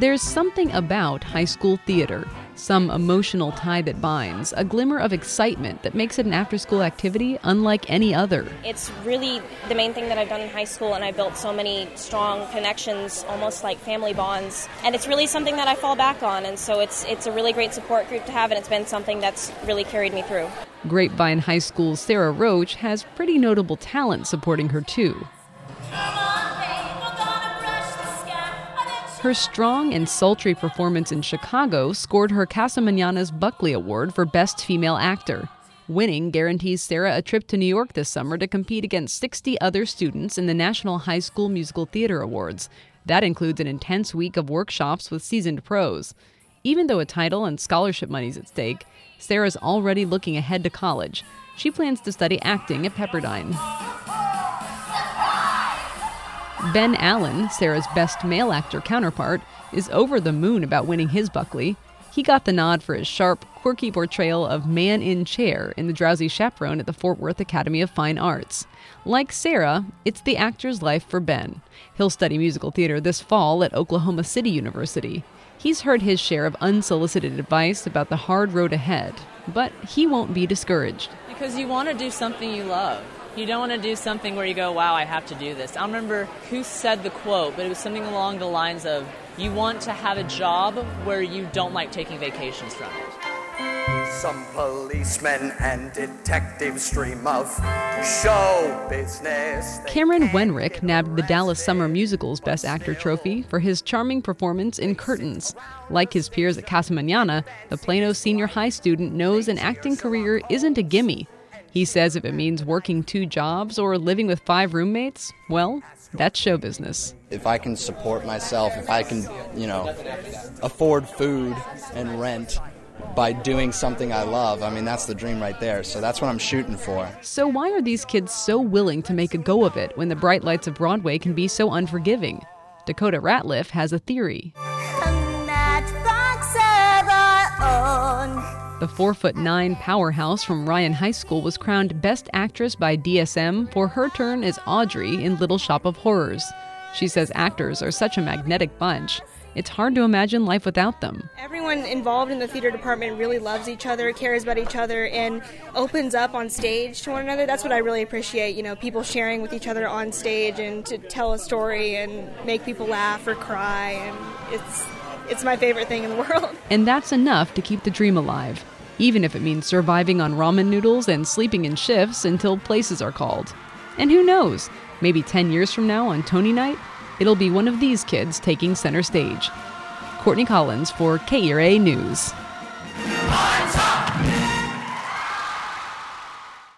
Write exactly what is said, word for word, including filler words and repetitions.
There's something about high school theater, some emotional tie that binds, a glimmer of excitement that makes it an after-school activity unlike any other. It's really the main thing that I've done in high school, and I built so many strong connections, almost like family bonds. And it's really something that I fall back on, and so it's it's a really great support group to have, and it's been something that's really carried me through. Grapevine High School's Sarah Roach has pretty notable talent supporting her too. Her strong and sultry performance in Chicago scored her Casa Mañana's Buckley Award for Best Female Actor. Winning guarantees Sarah a trip to New York this summer to compete against sixty other students in the National High School Musical Theater Awards. That includes an intense week of workshops with seasoned pros. Even though a title and scholarship money's at stake, Sarah's already looking ahead to college. She plans to study acting at Pepperdine. Ben Allen, Sarah's best male actor counterpart, is over the moon about winning his Buckley. He got the nod for his sharp, quirky portrayal of Man in Chair in The Drowsy Chaperone at the Fort Worth Academy of Fine Arts. Like Sarah, it's the actor's life for Ben. He'll study musical theater this fall at Oklahoma City University. He's heard his share of unsolicited advice about the hard road ahead, but he won't be discouraged. Because you want to do something you love. You don't want to do something where you go, wow, I have to do this. I don't remember who said the quote, but it was something along the lines of, you want to have a job where you don't like taking vacations from it. Some policemen and detectives dream of show business. Cameron Wenrick nabbed the Dallas Summer Musical's Best Actor trophy for his charming performance in Curtains. Like his peers at Casa Mañana, the Plano senior high student knows an acting career isn't a gimme. He says if it means working two jobs or living with five roommates, well, that's show business. If I can support myself, if I can, you know, afford food and rent by doing something I love, I mean, that's the dream right there. So that's what I'm shooting for. So why are these kids so willing to make a go of it when the bright lights of Broadway can be so unforgiving? Dakota Ratliff has a theory. The four foot nine powerhouse from Ryan High School was crowned Best Actress by D S M for her turn as Audrey in Little Shop of Horrors. She says actors are such a magnetic bunch. It's hard to imagine life without them. Everyone involved in the theater department really loves each other, cares about each other, and opens up on stage to one another. That's what I really appreciate, you know, people sharing with each other on stage and to tell a story and make people laugh or cry, and it's it's my favorite thing in the world. And that's enough to keep the dream alive, even if it means surviving on ramen noodles and sleeping in shifts until places are called. And who knows, maybe ten years from now on Tony Night, it'll be one of these kids taking center stage. Courtney Collins for K E R A News.